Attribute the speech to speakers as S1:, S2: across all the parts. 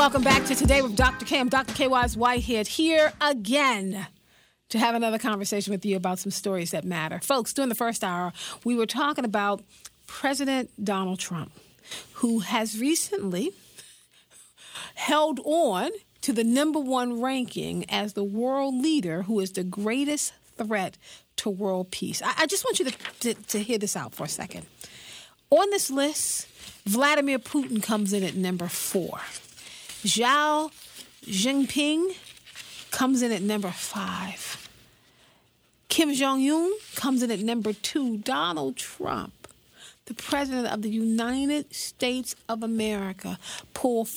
S1: Welcome back to Today with Dr. K. I'm Dr. K. Wise Whitehead here again to have another conversation with you about some stories that matter. Folks, during the first hour, we were talking about President Donald Trump, who has recently held on to the number one ranking as the world leader who is the greatest threat to world peace. I just want you to hear this out for a second. On this list, Vladimir Putin comes in at number 4. Xi Jinping comes in at number 5. Kim Jong-un comes in at number 2. Donald Trump, the president of the United States of America, pulled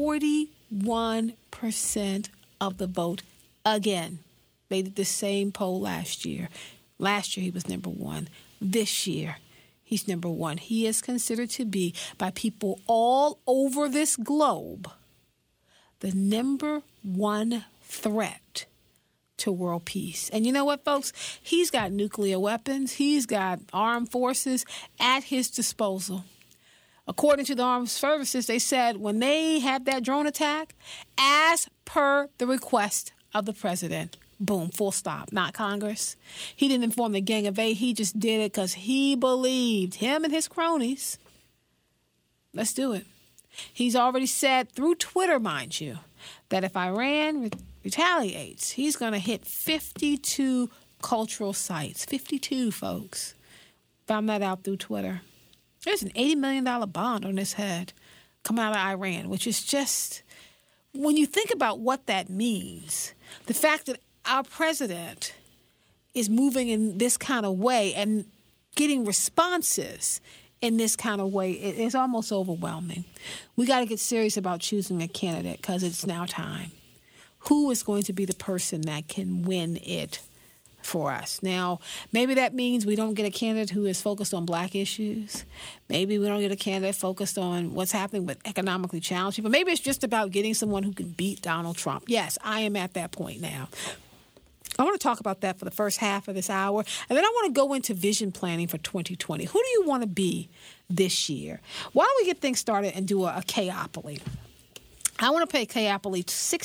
S1: 41% of the vote again. They did the same poll last year. Last year, he was number 1. This year, he's number 1. He is considered to be, by people all over this globe, the number 1 threat to world peace. And you know what, folks? He's got nuclear weapons. He's got armed forces at his disposal. According to the armed services, they said when they had that drone attack, as per the request of the president, boom, full stop, not Congress. He didn't inform the Gang of 8. He just did it because he believed, him and his cronies, let's do it. He's already said, through Twitter, mind you, that if Iran retaliates, he's going to hit 52 cultural sites. 52, folks. Found that out through Twitter. There's an $80 million bond on his head coming out of Iran, which is just, when you think about what that means, the fact that our president is moving in this kind of way and getting responses in this kind of way, it's almost overwhelming. We got to get serious about choosing a candidate because it's now time. Who is going to be the person that can win it for us? Now, maybe that means we don't get a candidate who is focused on black issues. Maybe we don't get a candidate focused on what's happening with economically challenged people. Maybe it's just about getting someone who can beat Donald Trump. Yes, I am at that point now. I want to talk about that for the first half of this hour. And then I want to go into vision planning for 2020. Who do you want to be this year? Why don't we get things started and do a K-opoly? I want to pay K-opoly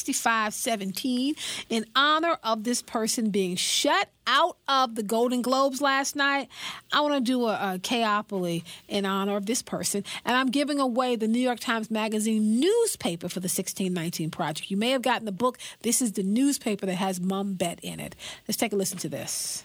S1: $65.17 in honor of this person being shut out of the Golden Globes last night. I want to do a K-opoly in honor of this person, and I'm giving away the New York Times Magazine newspaper for the 1619 Project. You may have gotten the book. This is the newspaper that has Mum Bet in it. Let's take a listen to this.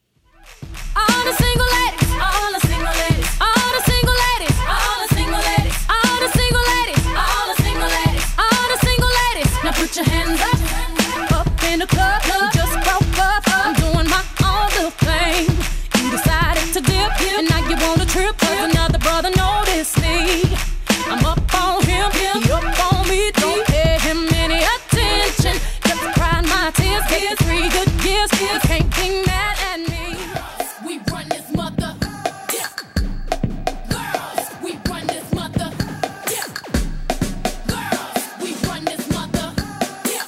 S2: All the single ladies, all the single ladies, all the single ladies, all the single ladies, all the single ladies, all the single ladies, all the single ladies. Now put your hands up in the club. You just broke up. I'm doing my own little thing. You decided to dip, and now you want to trip 'cause another brother noticed me. I'm up on him, he up on me. Don't pay him any attention. Just crying my tears, get 3 good years. You can't be mad at me. We run this mother. Yeah. Girls, we run this mother. Yeah. Girls, we run this mother. Yeah.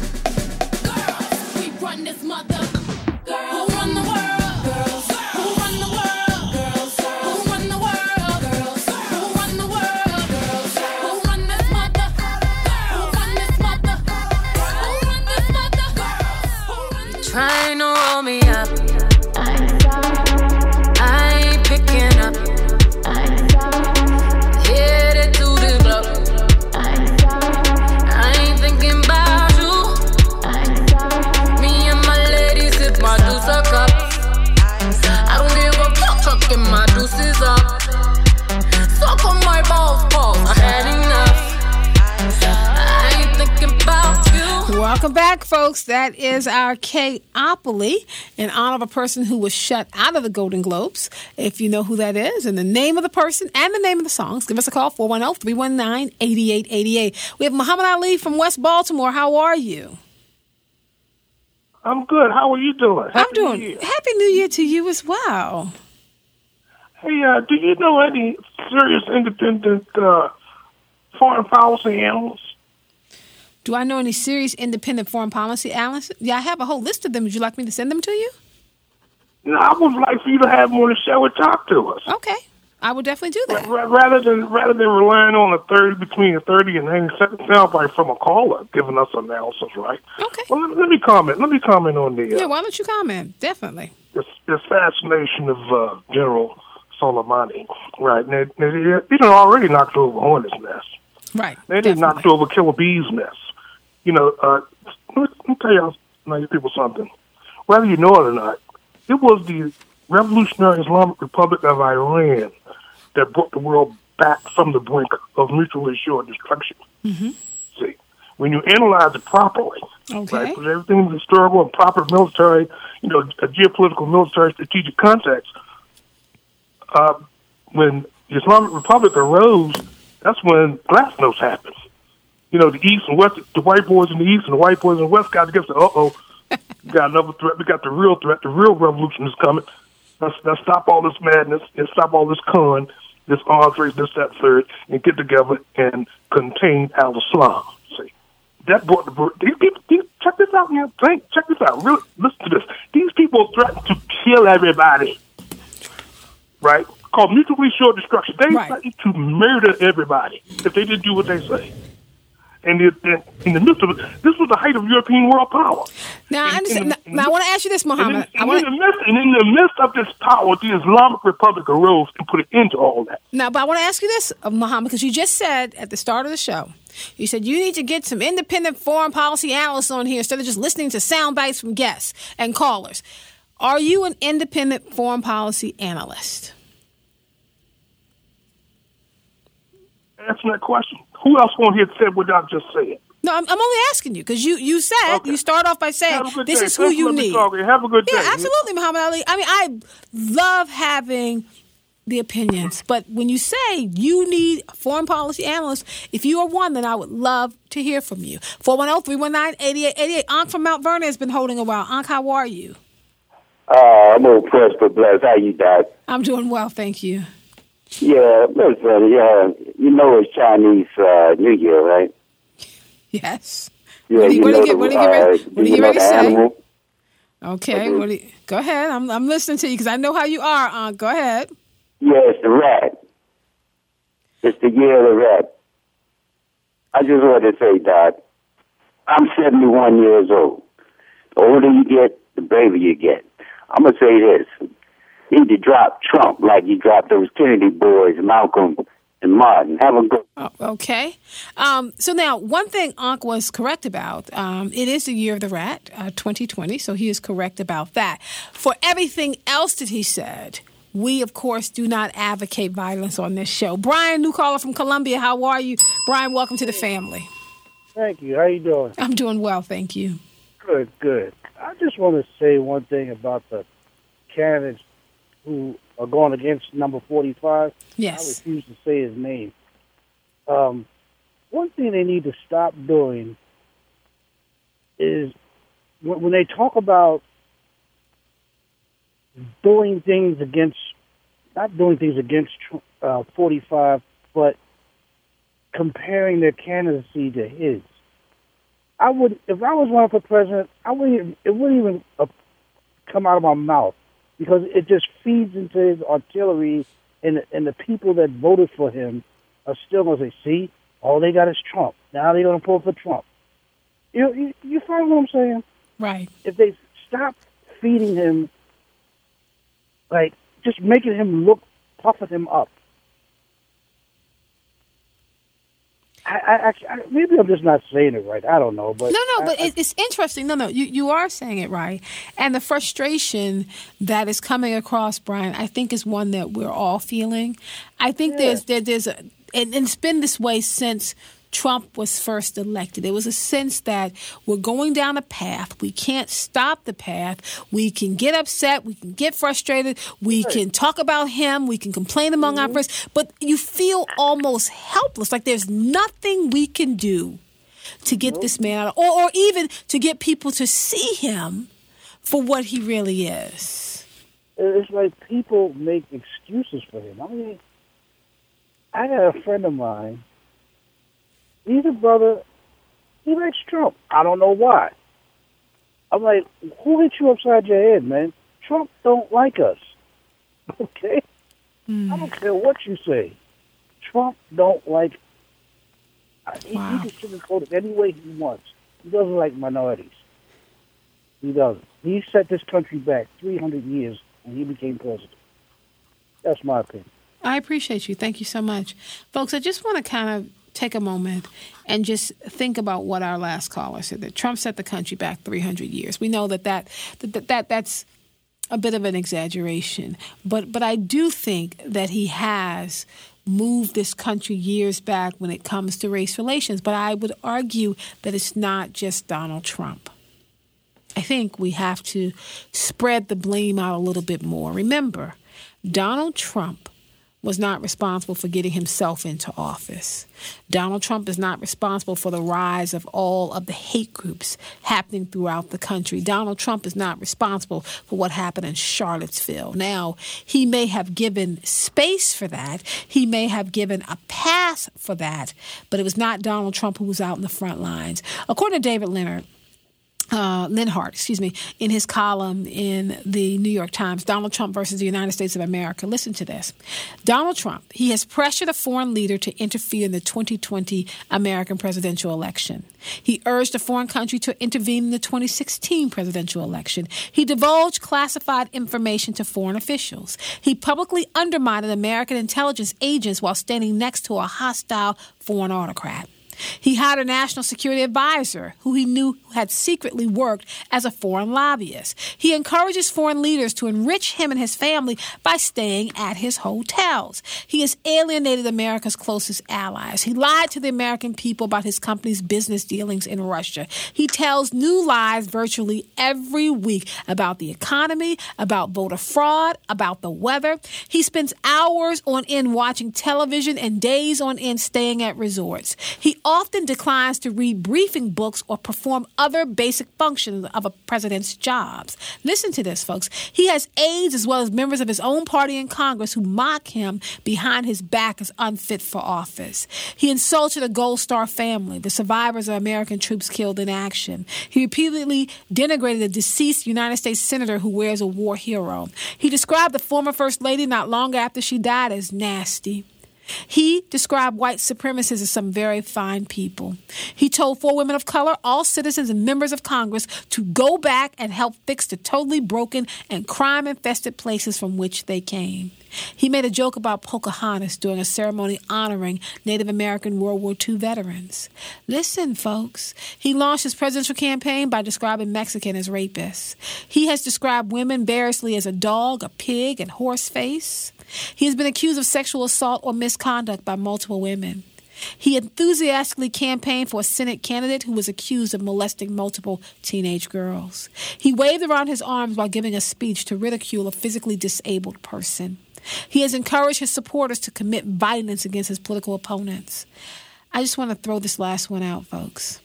S2: Girls, we run this mother. Girls, who run the world? Girls, who run the world? Girls, who run the world? Girls, who run the world? Girls, who run this mother? Who run this mother? Who run this mother? Who run this mother? Trying to roll me up. I ain't picking up. Headed to the club. I ain't thinking about you. Me and my ladies sip my juice a cup. I don't give a fuck, chucking my juices up. Suck on my balls, I had enough. I ain't thinking about you.
S1: Welcome back, folks. That is our K-opoly in honor of a person who was shut out of the Golden Globes. If you know who that is and the name of the person and the name of the songs, give us a call, 410-319-8888. We have Muhammad Ali from West Baltimore. How are you?
S3: I'm good. How are you doing?
S1: I'm doing. Happy New Year to you as well.
S3: Hey, do you know any serious independent foreign policy analysts?
S1: Do I know any serious independent foreign policy analysts? Yeah, I have a whole list of them. Would you like me to send them to you?
S3: No, I would like for you to have them on the show and talk to us.
S1: Okay. I would definitely do that.
S3: Rather than relying on between a 30 and 90 second soundbite from a caller giving us analysis, right?
S1: Okay.
S3: Well, let me comment. Let me comment on the
S1: Yeah, why don't you comment? Definitely.
S3: this fascination of General Soleimani, right? They done already knocked over Hornet's nest.
S1: Right.
S3: They didn't knock over Killer Bee's nest. You know, let me tell you people something. Whether you know it or not, it was the Revolutionary Islamic Republic of Iran that brought the world back from the brink of mutually assured destruction.
S1: Mm-hmm.
S3: See, when you analyze it properly,
S1: Okay.
S3: right, because everything is historical and proper military, a geopolitical, military, strategic context, when the Islamic Republic arose, that's when glasnost happened. The East and West, the white boys in the East and the white boys in the West got together and said, we got another threat. We got the real threat. The real revolution is coming. Let's stop all this madness and stop all this con, this arms race, this, that, third, and get together and contain al-Islam. See, that brought these people. Check this out, man. Check this out. Really, listen to this. These people threatened to kill everybody, right? Called mutually assured destruction. They threatened to murder everybody if they didn't do what they say. And in the midst of it, this was the height of European world power.
S1: Now, I understand. Now, I want to ask you this, Muhammad.
S3: In the midst of this power, the Islamic Republic arose and put an end to all that.
S1: Now, but I want to ask you this, Muhammad, because you just said at the start of the show, you said you need to get some independent foreign policy analysts on here instead of just listening to sound bites from guests and callers. Are you an independent foreign policy analyst?
S3: Answer that question. Who else on here said what I just said?
S1: No, I'm only asking you because you said, you start off by saying this is who you need.
S3: Have a good day.
S1: Yeah, absolutely, Muhammad Ali. I mean, I love having the opinions, but when you say you need foreign policy analysts, if you are one, then I would love to hear from you. 410-319-8888. Ankh from Mount Vernon has been holding a while. Ankh, how are you?
S4: I'm oppressed but blessed. How you, Doc?
S1: I'm doing well, thank you.
S4: Yeah, listen, it's Chinese New Year, right?
S1: Yes.
S4: Yeah,
S1: what do you get ready to say?
S4: Animal?
S1: Okay, go ahead. I'm listening to you because I know how you are. Go ahead.
S4: Yeah, it's the rat. It's the year of the rat. I just wanted to say, Doc, I'm 71 years old. The older you get, the braver you get. I'm going to say this. You need to drop Trump like you dropped those Kennedy boys, Malcolm and Martin. Have a good.
S1: Okay. So now, one thing Ankh was correct about, it is the year of the rat, 2020, so he is correct about that. For everything else that he said, we, of course, do not advocate violence on this show. Brian, new caller from Columbia, how are you? Brian, welcome to the family.
S5: Thank you. How you doing?
S1: I'm doing well, thank you.
S5: Good. I just want to say one thing about the candidates who are going against number 45.
S1: Yes.
S5: I refuse to say his name. One thing they need to stop doing is when they talk about not doing things against 45, but comparing their candidacy to his. If I was running for president, it wouldn't even come out of my mouth. Because it just feeds into his artillery, and the people that voted for him are still going to say, see, all they got is Trump. Now they're going to pull for Trump. You follow what I'm saying?
S1: Right.
S5: If they stop feeding him, like, just making him puffing him up. Maybe I'm just not saying it right. I don't know, but
S1: but it's interesting. No, you are saying it right, and the frustration that is coming across, Brian, I think is one that we're all feeling. I think there's and it's been this way since Trump was first elected. There was a sense that we're going down a path. We can't stop the path. We can get upset. We can get frustrated. We can talk about him. We can complain among our friends. But you feel almost helpless, like there's nothing we can do to get this man out, or even to get people to see him for what he really is.
S5: It's like people make excuses for him. I mean, I got a friend of mine. He's a brother. He likes Trump. I don't know why. I'm like, who hit you upside your head, man? Trump don't like us. Okay? I don't care what you say. Trump don't like. He can sugarcoat it any way he wants. He doesn't like minorities. He doesn't. He set this country back 300 years when he became president. That's my opinion.
S1: I appreciate you. Thank you so much. Folks, I just want to kind of take a moment and just think about what our last caller said, that Trump set the country back 300 years. We know that's a bit of an exaggeration, but I do think that he has moved this country years back when it comes to race relations. But I would argue that it's not just Donald Trump. I think we have to spread the blame out a little bit more. Remember, Donald Trump was not responsible for getting himself into office. Donald Trump is not responsible for the rise of all of the hate groups happening throughout the country. Donald Trump is not responsible for what happened in Charlottesville. Now, he may have given space for that. He may have given a pass for that, but it was not Donald Trump who was out in the front lines. According to David Linhart, in his column in the New York Times, Donald Trump versus the United States of America. Listen to this. Donald Trump, he has pressured a foreign leader to interfere in the 2020 American presidential election. He urged a foreign country to intervene in the 2016 presidential election. He divulged classified information to foreign officials. He publicly undermined American intelligence agents while standing next to a hostile foreign autocrat. He hired a national security advisor who he knew had secretly worked as a foreign lobbyist. He encourages foreign leaders to enrich him and his family by staying at his hotels. He has alienated America's closest allies. He lied to the American people about his company's business dealings in Russia. He tells new lies virtually every week about the economy, about voter fraud, about the weather. He spends hours on end watching television and days on end staying at resorts. He often declines to read briefing books or perform other basic functions of a president's jobs. Listen to this, folks. He has aides as well as members of his own party in Congress who mock him behind his back as unfit for office. He insulted a Gold Star family, the survivors of American troops killed in action. He repeatedly denigrated a deceased United States senator who wears a war hero. He described the former First Lady not long after she died as nasty. He described white supremacists as some very fine people. He told 4 women of color, all citizens and members of Congress, to go back and help fix the totally broken and crime-infested places from which they came. He made a joke about Pocahontas during a ceremony honoring Native American World War II veterans. Listen, folks, he launched his presidential campaign by describing Mexican as rapists. He has described women variously as a dog, a pig, and horse face. He has been accused of sexual assault or misconduct by multiple women. He enthusiastically campaigned for a Senate candidate who was accused of molesting multiple teenage girls. He waved around his arms while giving a speech to ridicule a physically disabled person. He has encouraged his supporters to commit violence against his political opponents. I just want to throw this last one out, folks.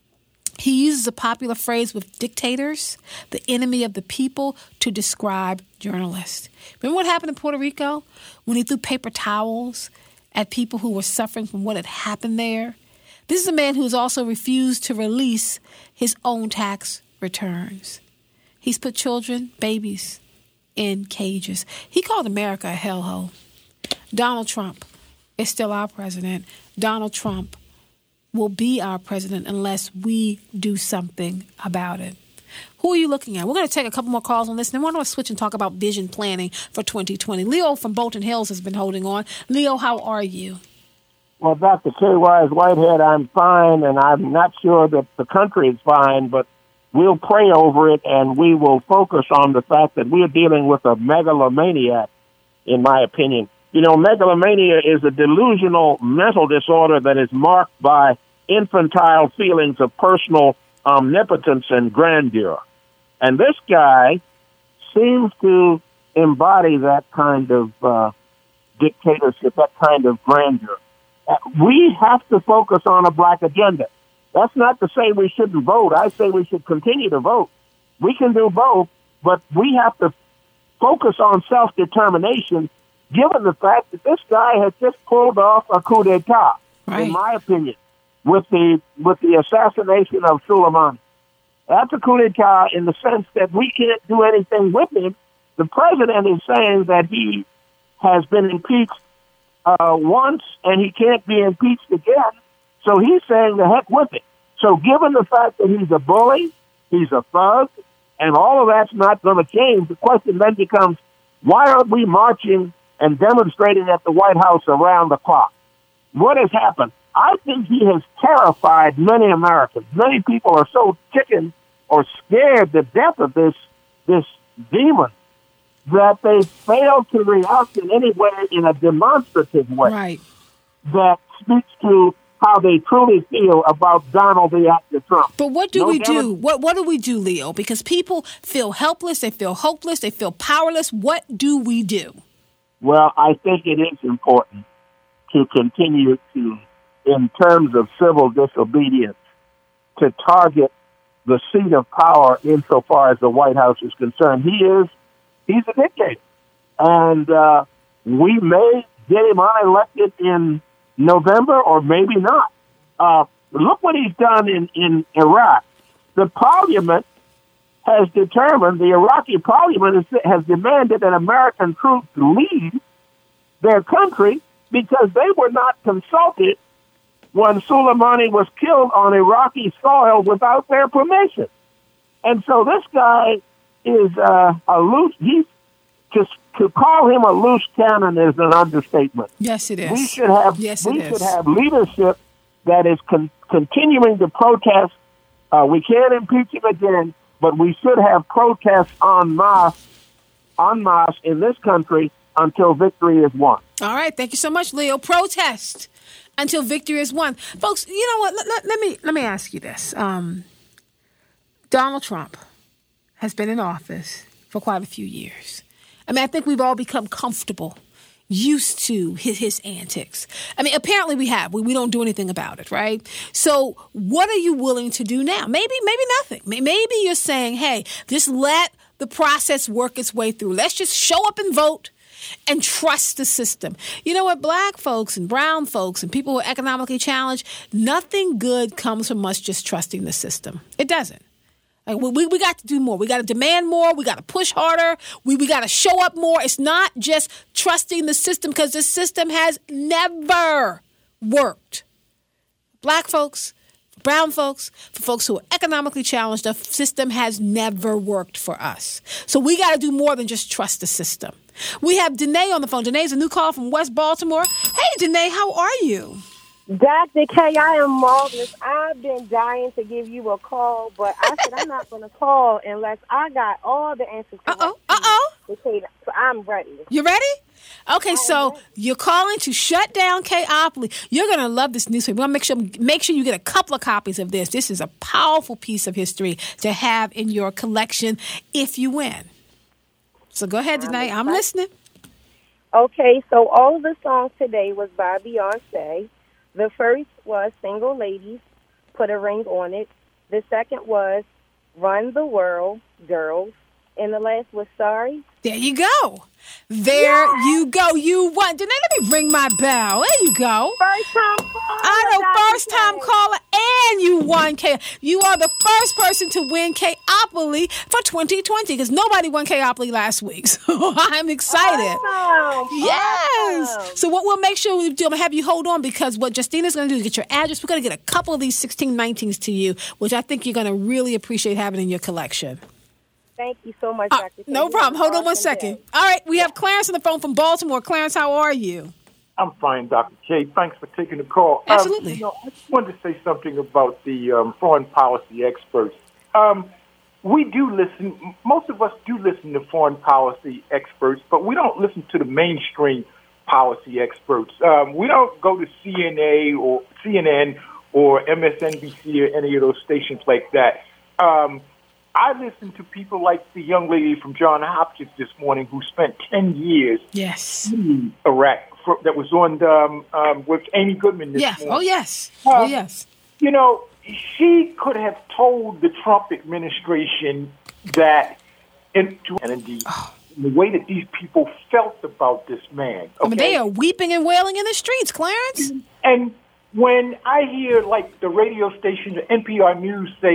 S1: He uses a popular phrase with dictators, the enemy of the people, to describe journalists. Remember what happened in Puerto Rico when he threw paper towels at people who were suffering from what had happened there? This is a man who has also refused to release his own tax returns. He's put children, babies, in cages. He called America a hellhole. Donald Trump is still our president. Donald Trump will be our president unless we do something about it. Who are you looking at? We're going to take a couple more calls on this, and then we're going to switch and talk about vision planning for 2020. Leo from Bolton Hills has been holding on. Leo, how are you?
S6: Well, Dr. K. Wise Whitehead, I'm fine, and I'm not sure that the country is fine, but we'll pray over it, and we will focus on the fact that we're dealing with a megalomaniac, in my opinion. You know, megalomania is a delusional mental disorder that is marked by infantile feelings of personal omnipotence and grandeur. And this guy seems to embody that kind of dictatorship, that kind of grandeur. We have to focus on a black agenda. That's not to say we shouldn't vote. I say we should continue to vote. We can do both, but we have to focus on self-determination, given the fact that this guy has just pulled off a coup d'etat, in my opinion, with the assassination of Soleimani. That's a coup d'etat in the sense that we can't do anything with him. The president is saying that he has been impeached once, and he can't be impeached again. So he's saying the heck with it. So given the fact that he's a bully, he's a thug, and all of that's not going to change, the question then becomes, why aren't we marching and demonstrating at the White House around the clock? What has happened? I think he has terrified many Americans. Many people are so chicken or scared to death of this demon that they fail to react in any way, in a demonstrative way,
S1: Right.
S6: that speaks to how they truly feel about Donald the actor Trump.
S1: But what do
S6: No
S1: we do?
S6: demo-
S1: What do we do, Leo? Because people feel helpless, they feel hopeless, they feel powerless. What do we do?
S6: Well, I think it is important to continue to, in terms of civil disobedience, to target the seat of power insofar as the White House is concerned. He's a dictator. And we may get him unelected in November or maybe not. Look what he's done in Iraq. The parliament has determined, the Iraqi parliament has demanded that American troops leave their country because they were not consulted when Soleimani was killed on Iraqi soil without their permission. And so this guy is a loose, to call him a loose cannon is an understatement.
S1: Yes, it is.
S6: We should have leadership that is continuing to protest. We can't impeach him again, but we should have protests en masse in this country until victory is won.
S1: All right, thank you so much, Leo. Protest until victory is won, folks. You know what? Let me ask you this. Donald Trump has been in office for quite a few years. I mean, I think we've all become comfortable, used to his antics. I mean, apparently we have. We don't do anything about it, right? So what are you willing to do now? Maybe nothing. Maybe you're saying, hey, just let the process work its way through. Let's just show up and vote and trust the system. You know what? Black folks and brown folks and people who are economically challenged, nothing good comes from us just trusting the system. It doesn't. Like we got to do more. We got to demand more. We got to push harder. We got to show up more. It's not just trusting the system because the system has never worked. Black folks, brown folks, for folks who are economically challenged, the system has never worked for us. So we got to do more than just trust the system. We have Danae on the phone. Danae's a new call from West Baltimore. Hey, Danae, how are you?
S7: Dr. K, I am marvelous. I've been dying to give you a call, but I said I'm not going to call unless I got all the answers. So I'm ready.
S1: You ready? Okay, so you're calling to shut down K-Opoly. You're going to love this newspaper. We're going to make sure you get a couple of copies of this. This is a powerful piece of history to have in your collection if you win. So go ahead, Danae. I'm listening.
S7: Okay, so all of the songs today was by Beyonce. The first was Single Ladies, Put a Ring on It. The second was Run the World, Girls. And the last was Sorry.
S1: There you go. You go. You won. Danae, let me ring my bell. There you go.
S7: First time caller.
S1: I know, first time caller, and you won K. You are the first person to win K-Opoly for 2020 because nobody won K-Opoly last week. So I'm excited.
S7: Awesome.
S1: Yes.
S7: Awesome.
S1: So what we'll make sure we do, I'm going to have you hold on because what Justina's going to do is get your address. We're going to get a couple of these 1619s to you, which I think you're going to really appreciate having in your collection.
S7: Thank you so much, Dr. K.
S1: No problem. Hold on one second. All right. We have Clarence on the phone from Baltimore. Clarence, how are you?
S8: I'm fine, Dr. K. Thanks for taking the call.
S1: Absolutely.
S8: I just wanted to say something about the foreign policy experts. We do listen. Most of us do listen to foreign policy experts, but we don't listen to the mainstream policy experts. We don't go to CNN or MSNBC or any of those stations like that. I listen to people like the young lady from Johns Hopkins this morning who spent 10 years in Iraq that was on with Amy Goodman this morning.
S1: Oh, yes. Oh, yes.
S8: You know, she could have told the Trump administration that the way that these people felt about this man. Okay?
S1: I mean, they are weeping and wailing in the streets, Clarence.
S8: And when I hear, like, the radio station, the NPR News say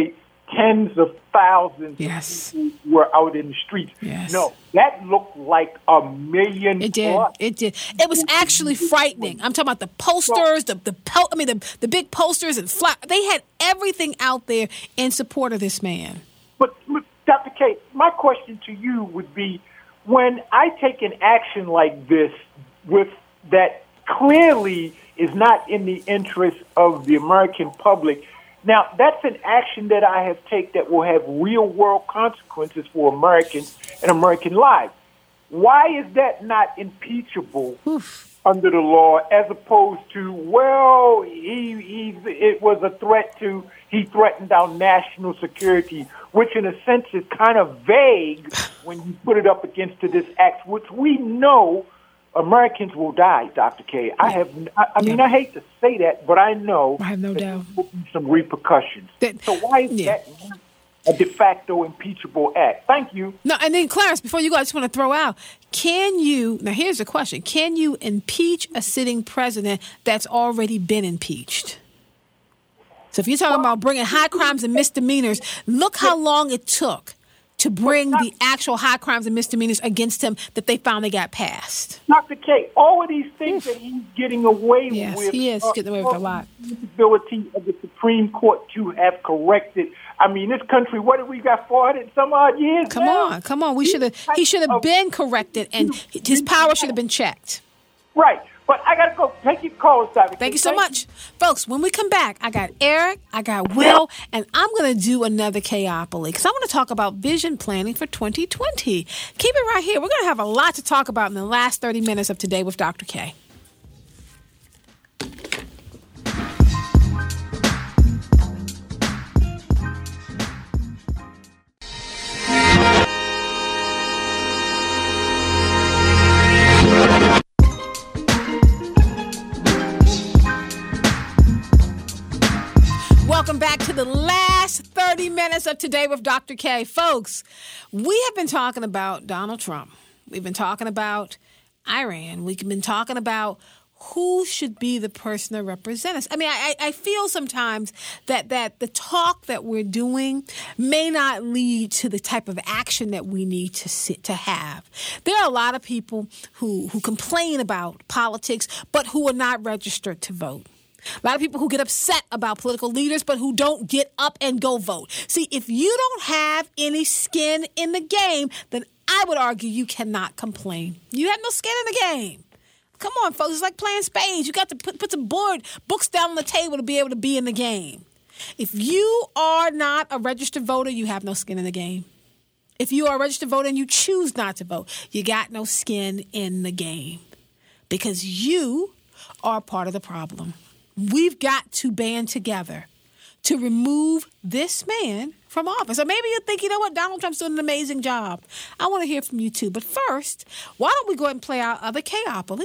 S8: tens of thousands
S1: Yes.
S8: of people were out in the streets.
S1: Yes.
S8: No, that looked like a million.
S1: It did.
S8: plus.
S1: It did. It was actually frightening. I'm talking about the posters, the big posters and they had everything out there in support of this man.
S8: But Dr. K, my question to you would be, when I take an action like this with that clearly is not in the interest of the American public, now that's an action that I have taken that will have real world consequences for Americans and American lives. Why is that not impeachable under the law, as opposed to, well, it was a threat to, he threatened our national security, which in a sense is kind of vague when you put it up against to this act, which we know Americans will die, Dr. K. I hate to say that, but I know
S1: I have no doubt.
S8: there will be some repercussions. So why is that not a de facto impeachable act? Thank you.
S1: No, and then Clarence, before you go, I just want to throw out, now here's the question, can you impeach a sitting president that's already been impeached? So if you're talking about bringing high crimes and misdemeanors, look how long it took to bring the actual high crimes and misdemeanors against him that they finally got passed.
S8: Dr. K, all of these things that he's getting away with.
S1: Yes, he is getting away with a lot.
S8: The ability of the Supreme Court to have corrected. I mean, this country, what have we got, 400 some odd years now?
S1: Come on. He should have been corrected, and his power should have been checked.
S8: Right. But I got to go. Take your calls, Dr.
S1: Thank you so much. Folks, when we come back, I got Eric, I got Will, and I'm going to do another Chaopoly because I want to talk about vision planning for 2020. Keep it right here. We're going to have a lot to talk about in the last 30 minutes of Today with Dr. K. Welcome back to the last 30 minutes of Today with Dr. K. Folks, we have been talking about Donald Trump. We've been talking about Iran. We've been talking about who should be the person to represent us. I mean, I feel sometimes that the talk that we're doing may not lead to the type of action that we need to have. There are a lot of people who complain about politics, but who are not registered to vote. A lot of people who get upset about political leaders, but who don't get up and go vote. See, if you don't have any skin in the game, then I would argue you cannot complain. You have no skin in the game. Come on, folks. It's like playing spades. You got to put some books down on the table to be able to be in the game. If you are not a registered voter, you have no skin in the game. If you are a registered voter and you choose not to vote, you got no skin in the game because you are part of the problem. We've got to band together to remove this man from office. Or maybe you think, you know what, Donald Trump's doing an amazing job. I want to hear from you too. But first, why don't we go ahead and play our other Chaopoly?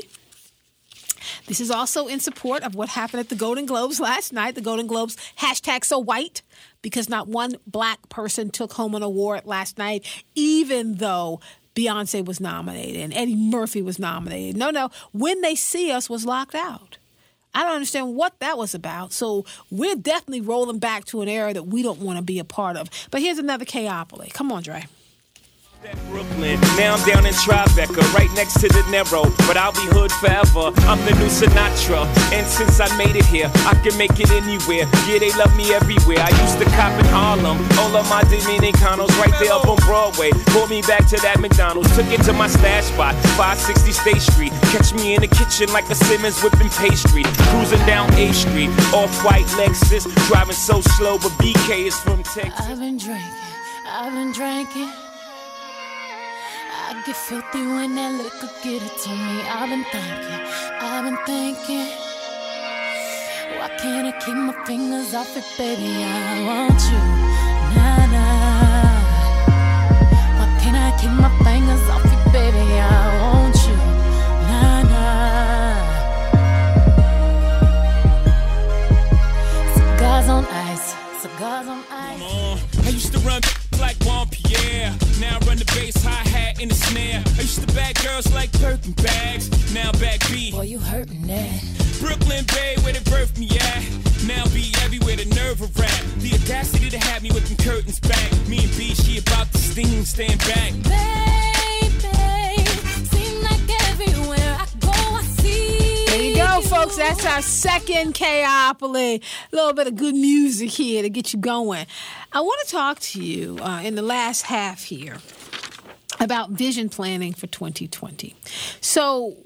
S1: This is also in support of what happened at the Golden Globes last night. The Golden Globes, #SoWhite, because not one black person took home an award last night, even though Beyonce was nominated and Eddie Murphy was nominated. No, When They See Us was locked out. I don't understand what that was about. So we're definitely rolling back to an era that we don't want to be a part of. But here's another Chaopoly. Come on, Dre.
S9: Brooklyn, now I'm down in Tribeca, right next to the Narrow, but I'll be hood forever. I'm the new Sinatra, and since I made it here, I can make it anywhere. Yeah, they love me everywhere. I used to cop in Harlem, all of my Dominicanos right there up on Broadway. Pulled me back to that McDonald's, took it to my stash spot, 560 State Street. Catch me in the kitchen like a Simmons whipping pastry, cruising down A Street, off-white Lexus, driving so slow, but BK is from Texas.
S2: I've been drinking. I get filthy when that liquor get it to me. I've been thinking, why can't I keep my fingers off it, baby? I want you, nah. Why can't I keep my fingers off it, baby? I want you, nah. Cigars on ice.
S9: I used to run like Juan Pierre. Now I run the bass, hi-hat, and the snare. I used to bag girls like Birkin bags. Now back B.
S2: Boy, you hurtin' that.
S9: Brooklyn Bay, where they birthed me at. Now be everywhere, the nerve of rap. The audacity to have me with them curtains back. Me and B, she about to steam, stand back.
S2: Baby, seem like everywhere I go, I see.
S1: There you go, folks. That's our second K-opoly. A little bit of good music here to get you going. I want to talk to you in the last half here about vision planning for 2020. So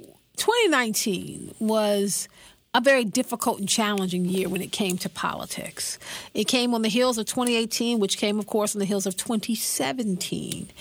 S1: 2019 was a very difficult and challenging year when it came to politics. It came on the heels of 2018, which came, of course, on the heels of 2017.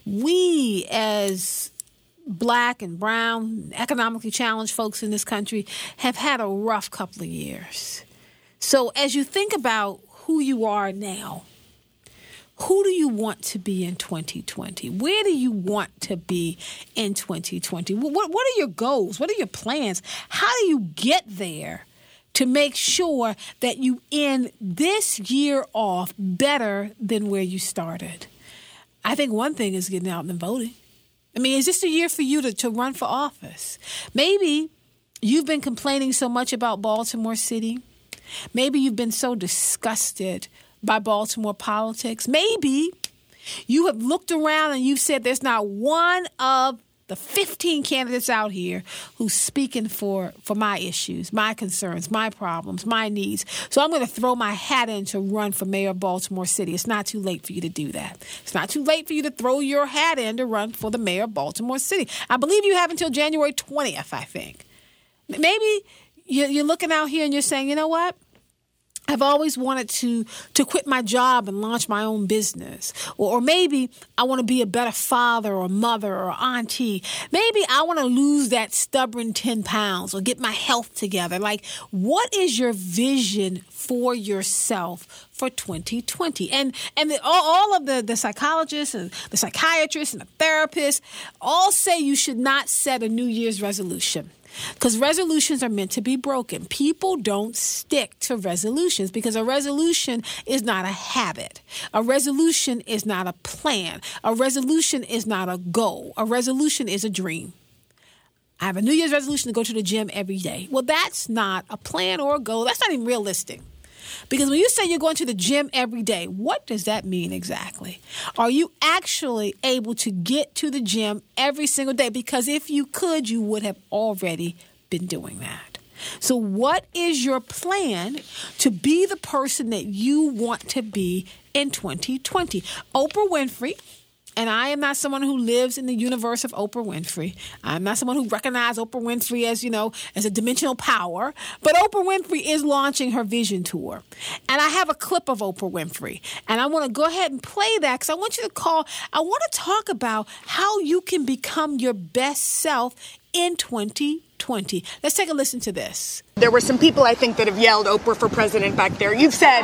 S1: We, as Black and brown, economically challenged folks in this country, have had a rough couple of years. So as you think about who you are now, who do you want to be in 2020? Where do you want to be in 2020? What are your goals? What are your plans? How do you get there to make sure that you end this year off better than where you started? I think one thing is getting out and voting. I mean, is this a year for you to run for office? Maybe you've been complaining so much about Baltimore City. Maybe you've been so disgusted by Baltimore politics. Maybe you have looked around and you've said there's not one of the 15 candidates out here who's speaking for my issues, my concerns, my problems, my needs. So I'm going to throw my hat in to run for mayor of Baltimore City. It's not too late for you to do that. It's not too late for you to throw your hat in to run for the mayor of Baltimore City. I believe you have until January 20th, I think. Maybe you're looking out here and you're saying, you know what? I've always wanted to quit my job and launch my own business. Or maybe I want to be a better father or mother or auntie. Maybe I want to lose that stubborn 10 pounds or get my health together. Like, what is your vision for yourself for 2020? And all of the psychologists and the psychiatrists and the therapists all say you should not set a New Year's resolution. Because resolutions are meant to be broken. People don't stick to resolutions because a resolution is not a habit. A resolution is not a plan. A resolution is not a goal. A resolution is a dream. I have a New Year's resolution to go to the gym every day. Well, that's not a plan or a goal. That's not even realistic. Because when you say you're going to the gym every day, what does that mean exactly? Are you actually able to get to the gym every single day? Because if you could, you would have already been doing that. So what is your plan to be the person that you want to be in 2020? Oprah Winfrey. And I am not someone who lives in the universe of Oprah Winfrey. I'm not someone who recognizes Oprah Winfrey as a dimensional power. But Oprah Winfrey is launching her vision tour. And I have a clip of Oprah Winfrey. And I want to go ahead and play that because I want you to call. I want to talk about how you can become your best self in 2020. Let's take a listen to this.
S10: There were some people, I think, that have yelled Oprah for president back there. You've said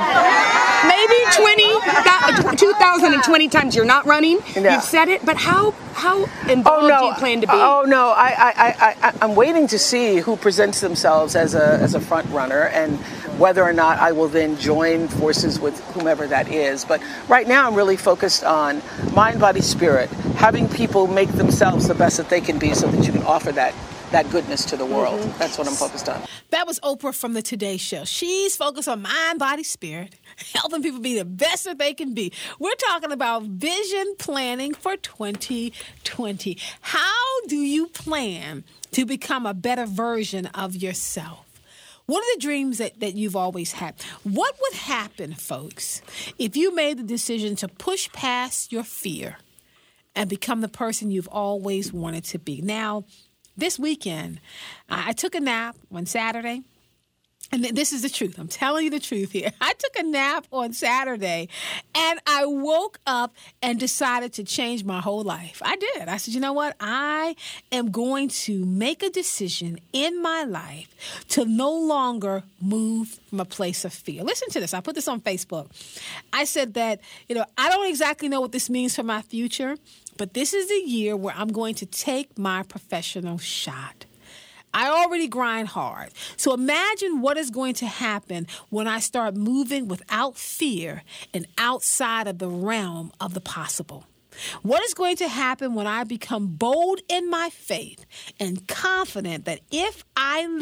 S10: maybe 2020 times you're not running. Yeah. You've said it, but how involved do you plan to be?
S11: Oh, no. I'm waiting to see who presents themselves as a front runner and whether or not I will then join forces with whomever that is. But right now I'm really focused on mind, body, spirit, having people make themselves the best that they can be so that you can offer that goodness to the world. Mm-hmm. That's what I'm focused on.
S1: That was Oprah from the Today Show. She's focused on mind, body, spirit, helping people be the best that they can be. We're talking about vision planning for 2020. How do you plan to become a better version of yourself? What are the dreams that you've always had? What would happen, folks, if you made the decision to push past your fear and become the person you've always wanted to be? Now, this weekend, I took a nap on Saturday. And this is the truth. I'm telling you the truth here. I took a nap on Saturday, and I woke up and decided to change my whole life. I did. I said, you know what? I am going to make a decision in my life to no longer move from a place of fear. Listen to this. I put this on Facebook. I said that, I don't exactly know what this means for my future, but this is the year where I'm going to take my professional shot. I already grind hard. So imagine what is going to happen when I start moving without fear and outside of the realm of the possible. What is going to happen when I become bold in my faith and confident that if I leap,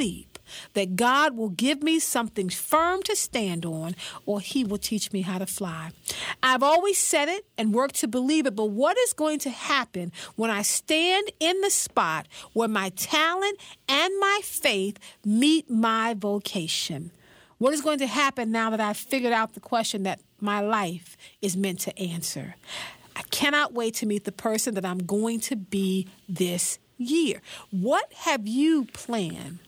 S1: that God will give me something firm to stand on, or he will teach me how to fly. I've always said it and worked to believe it, but what is going to happen when I stand in the spot where my talent and my faith meet my vocation? What is going to happen now that I've figured out the question that my life is meant to answer? I cannot wait to meet the person that I'm going to be this year. What have you planned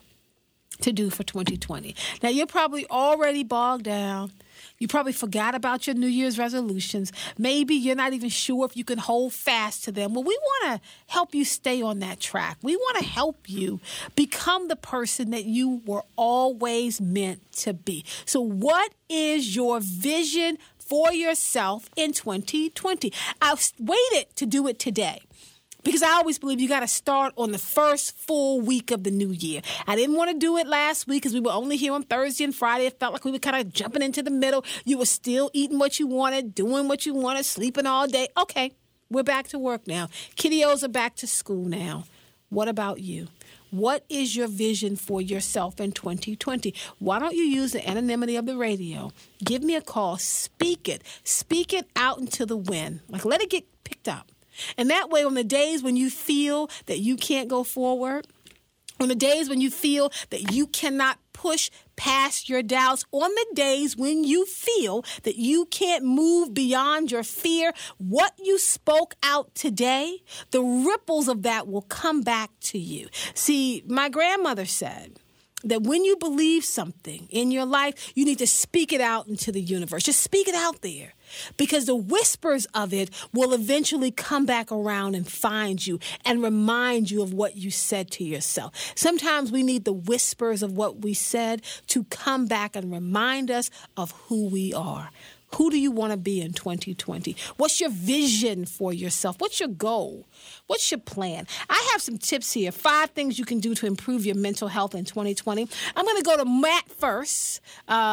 S1: to do for 2020? Now, you're probably already bogged down. You probably forgot about your New Year's resolutions. Maybe you're not even sure if you can hold fast to them. Well, we want to help you stay on that track. We want to help you become the person that you were always meant to be. So what is your vision for yourself in 2020? I've waited to do it today, because I always believe you got to start on the first full week of the new year. I didn't want to do it last week because we were only here on Thursday and Friday. It felt like we were kind of jumping into the middle. You were still eating what you wanted, doing what you wanted, sleeping all day. Okay, we're back to work now. Kiddios are back to school now. What about you? What is your vision for yourself in 2020? Why don't you use the anonymity of the radio? Give me a call. Speak it. Speak it out into the wind. Like, let it get picked up. And that way, on the days when you feel that you can't go forward, on the days when you feel that you cannot push past your doubts, on the days when you feel that you can't move beyond your fear, what you spoke out today, the ripples of that will come back to you. See, my grandmother said that when you believe something in your life, you need to speak it out into the universe. Just speak it out there, because the whispers of it will eventually come back around and find you and remind you of what you said to yourself. Sometimes we need the whispers of what we said to come back and remind us of who we are. Who do you want to be in 2020? What's your vision for yourself? What's your goal? What's your plan? I have some tips here, 5 things you can do to improve your mental health in 2020. I'm going to go to Matt first.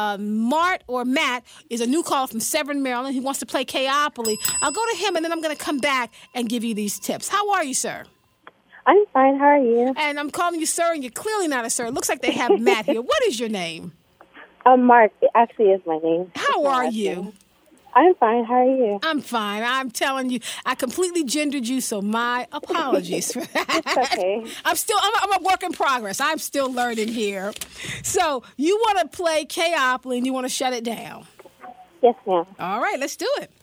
S1: Matt is a new caller from Severn, Maryland. He wants to play Chaopoly. I'll go to him, and then I'm going to come back and give you these tips. How are you, sir?
S12: I'm fine. How are you?
S1: And I'm calling you sir, and you're clearly not a sir. It looks like they have Matt here. What is your name?
S12: Mark. It actually is my name.
S1: How are you?
S12: I'm fine. How are you?
S1: I'm fine. I'm telling you, I completely gendered you, so my apologies for that.
S12: It's okay.
S1: I'm a work in progress. I'm still learning here. So you want to play Chaopoly and you want to shut it down?
S12: Yes, ma'am.
S1: All right, let's do it.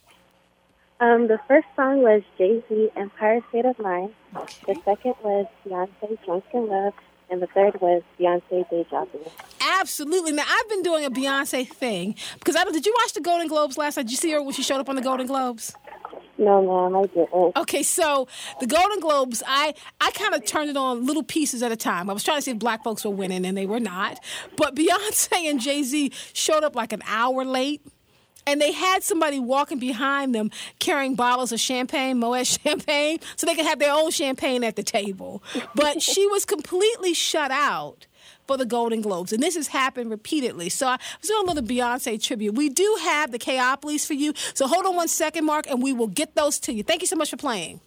S12: The first song was Jay-Z, Empire State of Mind. Okay. The second was Beyonce, Drunk in Love. And the third was Beyonce, Deja Vu.
S1: Absolutely. Now, I've been doing a Beyonce thing because did you watch the Golden Globes last night? Did you see her when she showed up on the Golden Globes?
S12: No, ma'am, I didn't.
S1: Okay, so the Golden Globes, I kind of turned it on little pieces at a time. I was trying to see if black folks were winning, and they were not. But Beyonce and Jay-Z showed up like an hour late. And they had somebody walking behind them carrying bottles of champagne, Moet champagne, so they could have their own champagne at the table. But she was completely shut out for the Golden Globes. And this has happened repeatedly. So I was doing a little Beyonce tribute. We do have the Chaopolis for you. So hold on one second, Mark, and we will get those to you. Thank you so much for playing.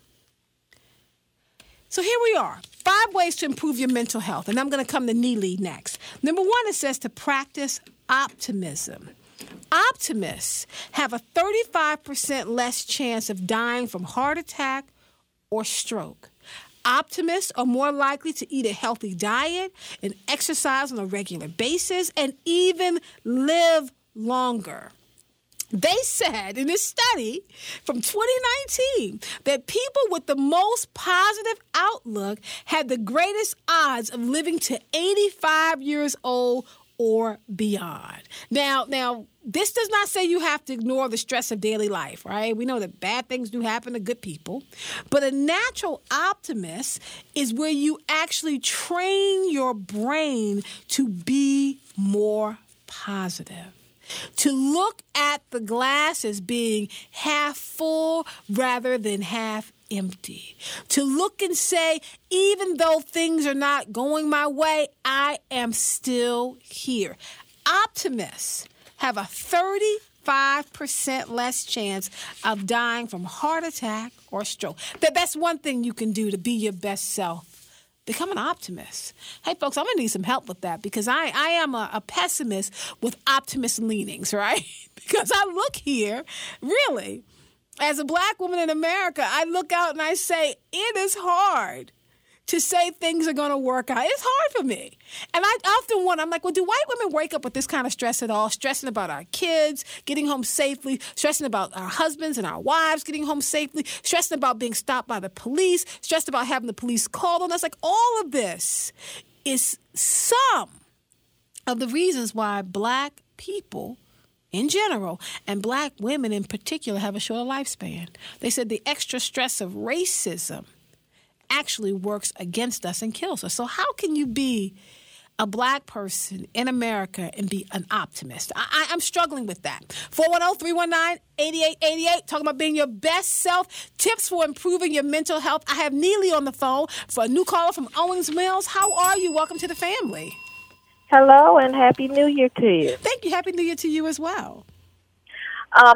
S1: So here we are. 5 ways to improve your mental health. And I'm going to come to Neely next. Number 1, it says to practice optimism. Optimists have a 35% less chance of dying from heart attack or stroke. Optimists are more likely to eat a healthy diet and exercise on a regular basis and even live longer. They said in this study from 2019 that people with the most positive outlook had the greatest odds of living to 85 years old or beyond. Now, this does not say you have to ignore the stress of daily life, right? We know that bad things do happen to good people. But a natural optimist is where you actually train your brain to be more positive. To look at the glass as being half full rather than half empty. To look and say, even though things are not going my way, I am still here. Optimists have a 35% less chance of dying from heart attack or stroke. That's one thing you can do to be your best self Become an optimist. Hey, folks, I'm going to need some help with that because I am a pessimist with optimist leanings, right? Because I look here, really, as a black woman in America, I look out and I say, it is hard to say things are going to work out. It's hard for me. And I often wonder, I'm like, well, do white women wake up with this kind of stress at all? Stressing about our kids getting home safely, stressing about our husbands and our wives getting home safely, stressing about being stopped by the police, stressed about having the police called on us. Like, all of this is some of the reasons why black people in general and black women in particular have a shorter lifespan. They said the extra stress of racism actually works against us and kills us. So how can you be a black person in America and be an optimist? I'm struggling with that. 410-319-8888, talking about being your best self, tips for improving your mental health. I have Neely on the phone for a new caller from Owings Mills. How are you? Welcome to the family.
S13: Hello, and Happy New Year to you.
S1: Thank you. Happy New Year to you as well.
S13: I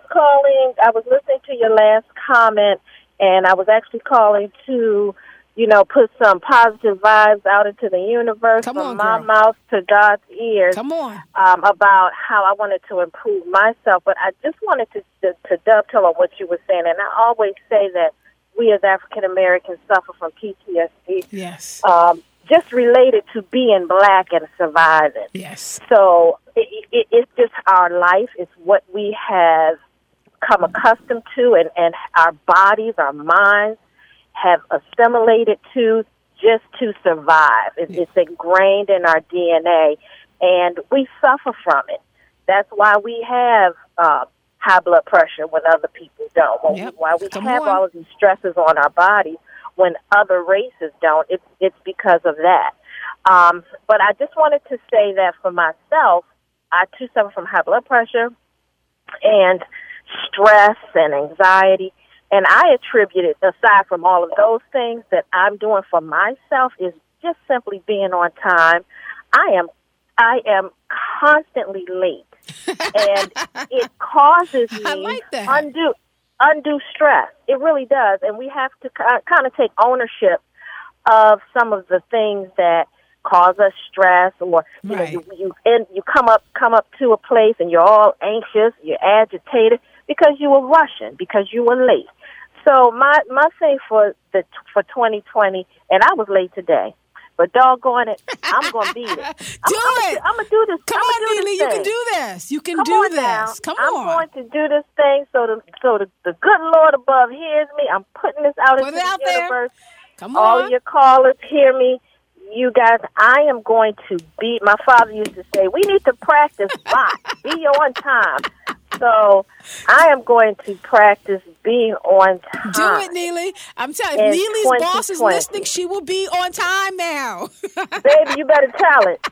S13: was listening to your last comment, and I was actually calling to, put some positive vibes out into the universe from my mouth to God's ears.
S1: Come on.
S13: About how I wanted to improve myself. But I just wanted to dovetail on what you were saying. And I always say that we as African Americans suffer from PTSD.
S1: Yes.
S13: Just related to being black and surviving.
S1: Yes.
S13: So it's just our life. It's what we have come accustomed to, and our bodies, our minds have assimilated to just to survive. It's ingrained in our DNA, and we suffer from it. That's why we have high blood pressure when other people don't. Why we have all of these stresses on our bodies when other races don't. It's because of that. But I just wanted to say that for myself, I too suffer from high blood pressure and stress and anxiety. And I attribute it, aside from all of those things that I'm doing for myself, is just simply being on time. I am constantly late. And it causes me undue stress. It really does. And we have to kind of take ownership of some of the things that cause us stress, or you come up to a place and you're all anxious, you're agitated because you were rushing, because you were late. So my thing for 2020, and I was late today, but doggone it, I'm gonna beat it. I'm gonna do this.
S1: Come on, Neely, you can do this. You can do this. Come on.
S13: I'm going to do this thing so the good Lord above hears me. I'm putting this out into the universe.
S1: Come on.
S13: All of your callers hear me. You guys, I am going to beat. My father used to say, we need to practice be on time. So I am going to practice being on time.
S1: Do it, Neely. I'm telling you, if Neely's boss is listening, she will be on time now.
S13: Baby, you better tell it.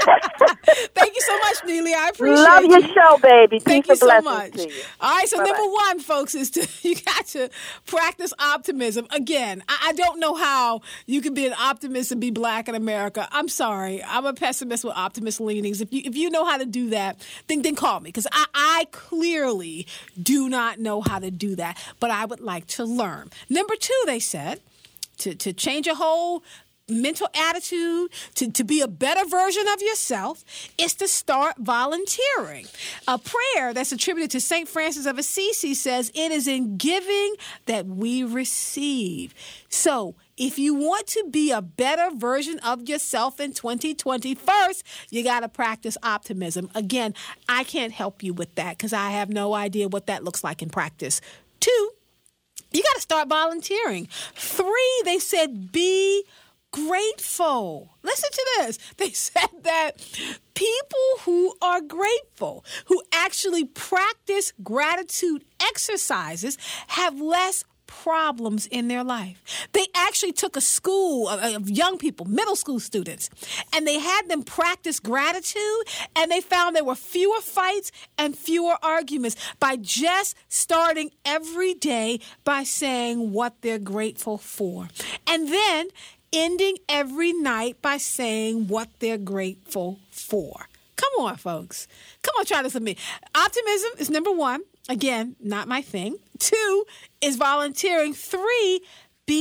S1: Thank you so much, Neely. I appreciate it.
S13: Love your show, baby.
S1: Thank you so much.
S13: To you.
S1: All right, so
S13: Bye-bye.
S1: number one, folks, is you got to practice optimism. Again, I don't know how you can be an optimist and be black in America. I'm sorry. I'm a pessimist with optimist leanings. If you know how to do that, then call me, because I clearly do not know how to do that, but I would like to learn. Number two, they said, to change your whole mental attitude, to be a better version of yourself, is to start volunteering. A prayer that's attributed to St. Francis of Assisi says, it is in giving that we receive. So if you want to be a better version of yourself in 2020, first, you got to practice optimism. Again, I can't help you with that because I have no idea what that looks like in practice. Two, you got to start volunteering. Three, they said, be grateful. Listen to this. They said that people who are grateful, who actually practice gratitude exercises, have less problems in their life. They actually took a school of young people, middle school students, and they had them practice gratitude, and they found there were fewer fights and fewer arguments by just starting every day by saying what they're grateful for. And then ending every night by saying what they're grateful for. Come on, folks. Come on, try this with me. Optimism is number one. Again, not my thing. Two is volunteering. Three, being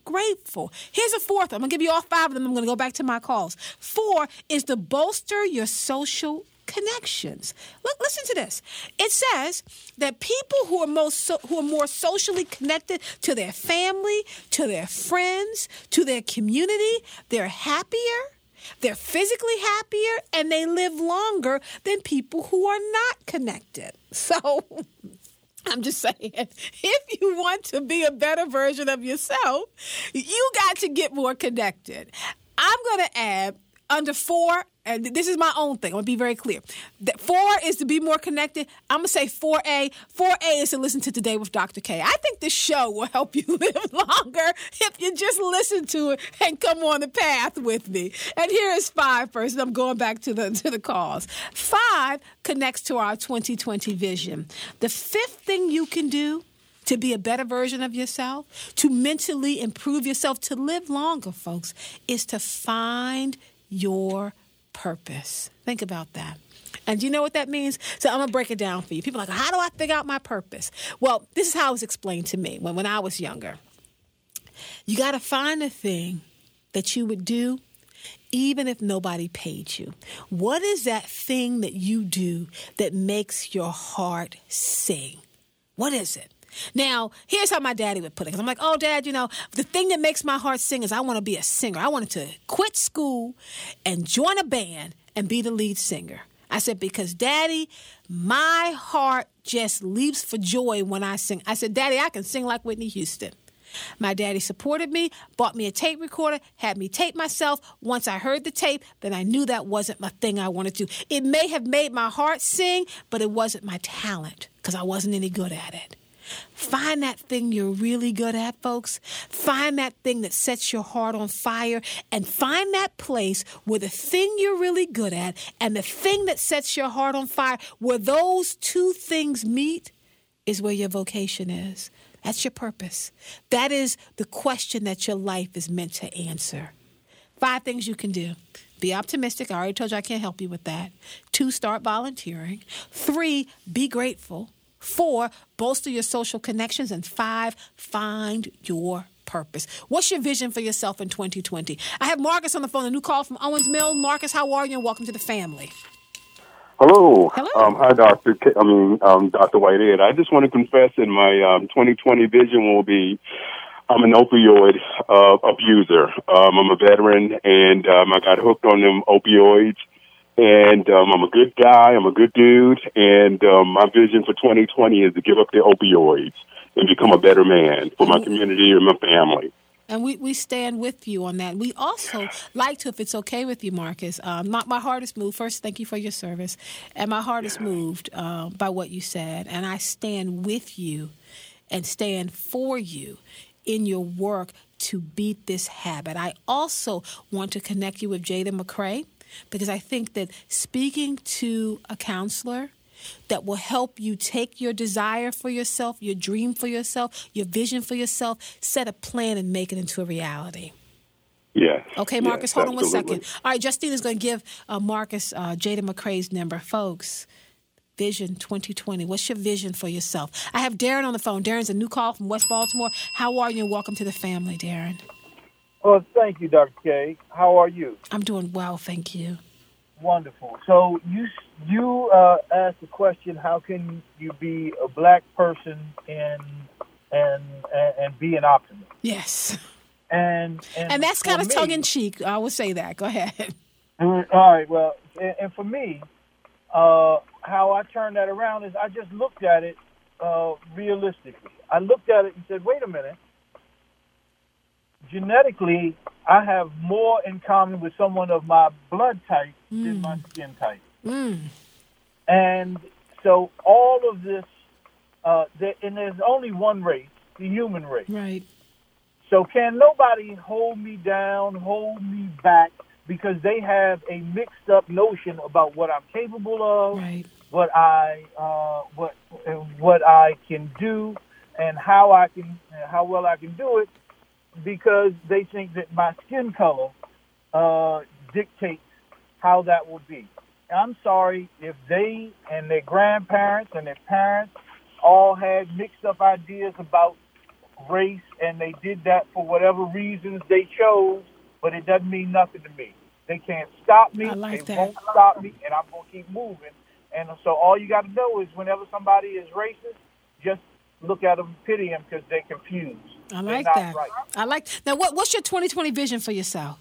S1: grateful. Here's a fourth. I'm going to give you all 5 of them. I'm going to go back to my calls. 4 is to bolster your social connections. Look, listen to this. It says that people who are more socially connected to their family, to their friends, to their community, they're happier, they're physically happier, and they live longer than people who are not connected. So I'm just saying, if you want to be a better version of yourself, you got to get more connected. I'm going to add under 4, and this is my own thing. I'm going to be very clear. 4 is to be more connected. I'm going to say 4A. 4A is to listen to Today with Dr. K. I think this show will help you live longer if you just listen to it and come on the path with me. And here is 5 first. I'm going back to the calls. 5 connects to our 2020 vision. The 5th thing you can do to be a better version of yourself, to mentally improve yourself, to live longer, folks, is to find your purpose. Think about that. And do you know what that means? So I'm going to break it down for you. People are like, how do I figure out my purpose? Well, this is how it was explained to me when I was younger. You got to find a thing that you would do even if nobody paid you. What is that thing that you do that makes your heart sing? What is it? Now, here's how my daddy would put it. 'Cause I'm like, oh, Dad, the thing that makes my heart sing is I want to be a singer. I wanted to quit school and join a band and be the lead singer. I said, because, Daddy, my heart just leaps for joy when I sing. I said, Daddy, I can sing like Whitney Houston. My daddy supported me, bought me a tape recorder, had me tape myself. Once I heard the tape, then I knew that wasn't my thing I wanted to do. It may have made my heart sing, but it wasn't my talent because I wasn't any good at it. Find that thing you're really good at, folks. Find that thing that sets your heart on fire, and find that place where the thing you're really good at and the thing that sets your heart on fire, where those 2 things meet, is where your vocation is. That's your purpose. That is the question that your life is meant to answer. 5 things you can do. Be optimistic. I already told you I can't help you with that. 2, start volunteering. 3, be grateful. 4, bolster your social connections. And 5, find your purpose. What's your vision for yourself in 2020? I have Marcus on the phone, a new call from Owens Mill. Marcus, how are you? And welcome to the family.
S14: Hello.
S1: Hello.
S14: Hi, Dr. Whitehead. I just want to confess that my 2020 vision will be I'm an opioid abuser. I'm a veteran, and I got hooked on them opioids. And I'm a good guy. I'm a good dude. And my vision for 2020 is to give up the opioids and become a better man for my community and my family.
S1: And we stand with you on that. We also like to, if it's okay with you, Marcus, my heart is moved. First, thank you for your service. And my heart is moved by what you said. And I stand with you and stand for you in your work to beat this habit. I also want to connect you with Jada McCrae, because I think that speaking to a counselor that will help you take your desire for yourself, your dream for yourself, your vision for yourself, set a plan and make it into a reality.
S14: Yes.
S1: Okay, Marcus,
S14: yes,
S1: hold on
S14: absolutely.
S1: 1 second. All right, Justine is going to give Marcus Jada McCrae's number. Folks, Vision 2020. What's your vision for yourself? I have Darren on the phone. Darren's a new call from West Baltimore. How are you? And welcome to the family, Darren.
S5: Well, thank you, Dr. K. How are you?
S1: I'm doing well, thank you.
S5: Wonderful. So you asked the question: how can you be a black person and be an optimist?
S1: Yes.
S5: And
S1: that's kind of tongue in cheek. I would say that. Go ahead.
S5: All right. Well, and for me, how I turned that around is I just looked at it realistically. I looked at it and said, "Wait a minute. Genetically, I have more in common with someone of my blood type than my skin type." And so all of this, and there's only one race, the human race.
S1: Right.
S5: So can nobody hold me down, hold me back, because they have a mixed up notion about what I'm capable of,
S1: right,
S5: what I can do, and how well I can do it, because they think that my skin color dictates how that would be. I'm sorry if they and their grandparents and their parents all had mixed up ideas about race, and they did that for whatever reasons they chose, but it doesn't mean nothing to me. They can't stop me. They won't stop me, and I'm going to keep moving. And so all you got to know is whenever somebody is racist, just look at them and pity them because they're confused.
S1: I like
S5: They're not
S1: that.
S5: right.
S1: I like. Now, what's your 2020 vision for yourself?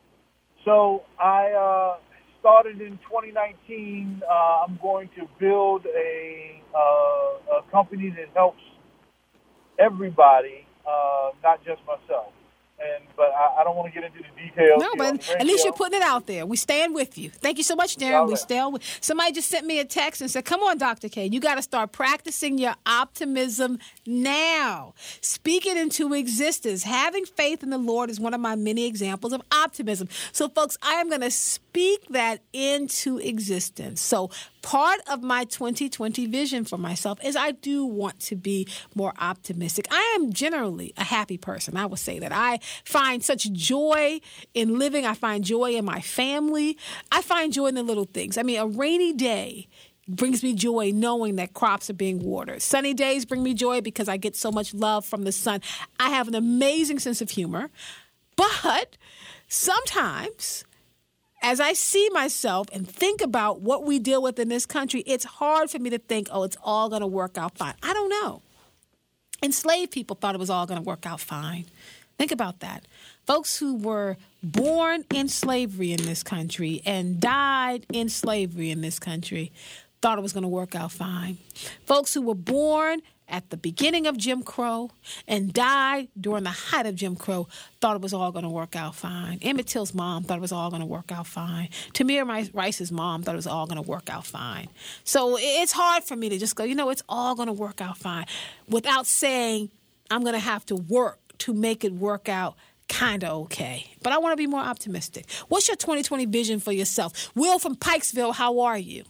S5: So I started in 2019. I'm going to build a company that helps everybody, not just myself. But I don't want to get into the details.
S1: No, but at least you're putting it out there. We stand with you. Thank you so much, Darren. We stand with. Somebody just sent me a text and said, "Come on, Dr. K, you got to start practicing your optimism now. Speak it into existence. Having faith in the Lord is one of my many examples of optimism." So, folks, I am going to speak that into existence. So, part of my 2020 vision for myself is I do want to be more optimistic. I am generally a happy person. I would say that. I find such joy in living. I find joy in my family. I find joy in the little things. I mean, a rainy day brings me joy knowing that crops are being watered. Sunny days bring me joy because I get so much love from the sun. I have an amazing sense of humor. But sometimes, as I see myself and think about what we deal with in this country, it's hard for me to think, oh, it's all going to work out fine. I don't know. Enslaved people thought it was all going to work out fine. Think about that. Folks who were born in slavery in this country and died in slavery in this country thought it was going to work out fine. Folks who were born at the beginning of Jim Crow and died during the height of Jim Crow thought it was all going to work out fine. Emmett Till's mom thought it was all going to work out fine. Tamir Rice's mom thought it was all going to work out fine. So it's hard for me to just go, it's all going to work out fine without saying I'm going to have to work to make it work out kind of okay. But I want to be more optimistic. What's your 2020 vision for yourself? Will from Pikesville, how are you?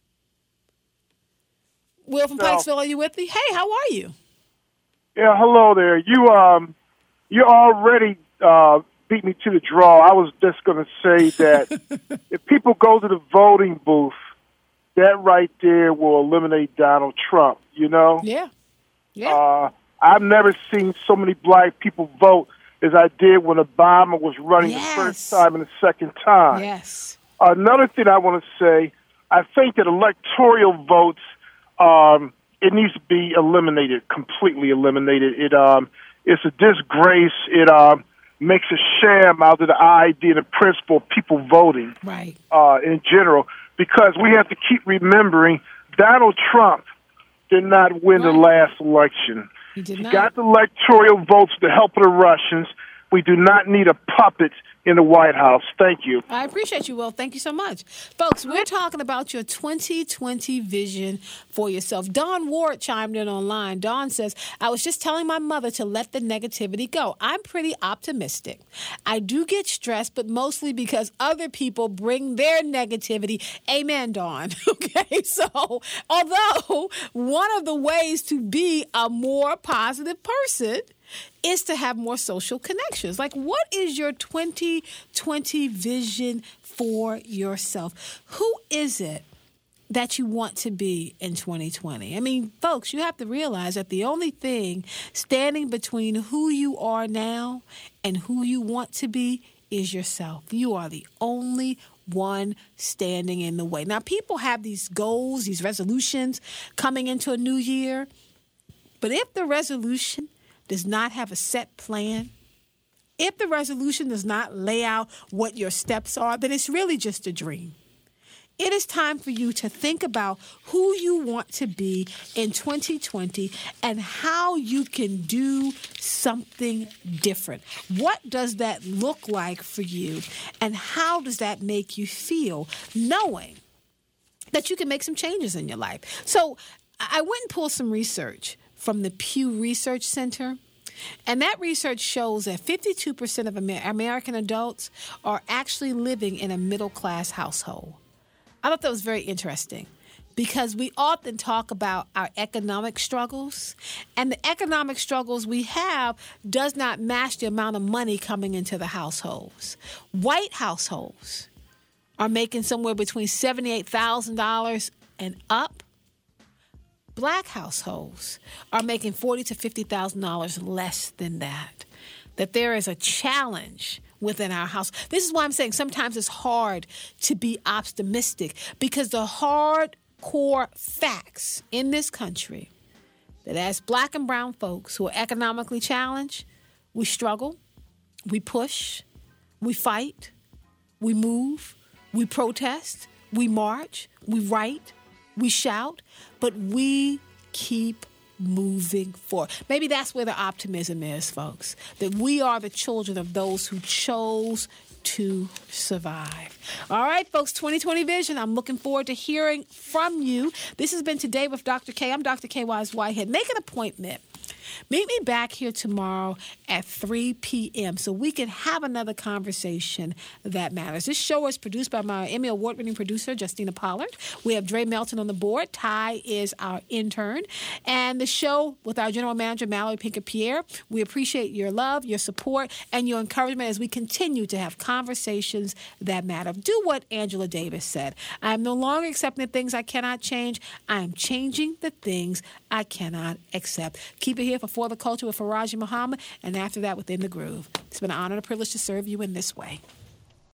S1: Will from Pikesville, are you with me? Hey, how are you?
S6: Yeah, hello there. You already beat me to the draw. I was just going to say that if people go to the voting booth, that right there will eliminate Donald Trump,
S1: Yeah. Yeah.
S6: I've never seen so many black people vote as I did when Obama was running the first time and the second time.
S1: Yes.
S6: Another thing I want to say, I think that electoral votes, it needs to be eliminated, completely eliminated. It's a disgrace. It makes a sham out of the idea and the principle of people voting in general, because we have to keep remembering Donald Trump did not win the last election.
S1: He did not.
S6: He got the electoral votes with the help of the Russians. We do not need a puppet in the White House. Thank you.
S1: I appreciate you, Will. Thank you so much. Folks, we're talking about your 2020 vision for yourself. Dawn Ward chimed in online. Dawn says, I was just telling my mother to let the negativity go. I'm pretty optimistic. I do get stressed, but mostly because other people bring their negativity. Amen, Dawn. Okay, so although one of the ways to be a more positive person is to have more social connections. Like, what is your 2020 vision for yourself? Who is it that you want to be in 2020? I mean, folks, you have to realize that the only thing standing between who you are now and who you want to be is yourself. You are the only one standing in the way. Now, people have these goals, these resolutions coming into a new year, but if the resolution does not have a set plan, if the resolution does not lay out what your steps are, then it's really just a dream. It is time for you to think about who you want to be in 2020 and how you can do something different. What does that look like for you, and how does that make you feel, knowing that you can make some changes in your life? So I went and pulled some research from the Pew Research Center. And that research shows that 52% of American adults are actually living in a middle-class household. I thought that was very interesting because we often talk about our economic struggles, and the economic struggles we have does not match the amount of money coming into the households. White households are making somewhere between $78,000 and up. black households are making $40,000 to $50,000 less than that. That there is a challenge within our house. This is why I'm saying sometimes it's hard to be optimistic, because the hardcore facts in this country that as black and brown folks who are economically challenged, we struggle, we push, we fight, we move, we protest, we march, we write, we shout, but we keep moving forward. Maybe that's where the optimism is, folks, that we are the children of those who chose to survive. All right, folks, 2020 Vision. I'm looking forward to hearing from you. This has been Today with Dr. K. I'm Dr. K. Wise Whitehead. Make an appointment. Meet me back here tomorrow at 3 p.m. so we can have another conversation that matters. This show is produced by my Emmy Award-winning producer, Justina Pollard. We have Dre Melton on the board. Ty is our intern. And the show with our general manager, Mallory Pinkett-Pierre. We appreciate your love, your support, and your encouragement as we continue to have conversations that matter. Do what Angela Davis said. I am no longer accepting the things I cannot change. I am changing the things I cannot accept. Keep it here for the Culture with Faraji Muhammad, and after that, Within the Groove. It's been an honor and a privilege to serve you in this way.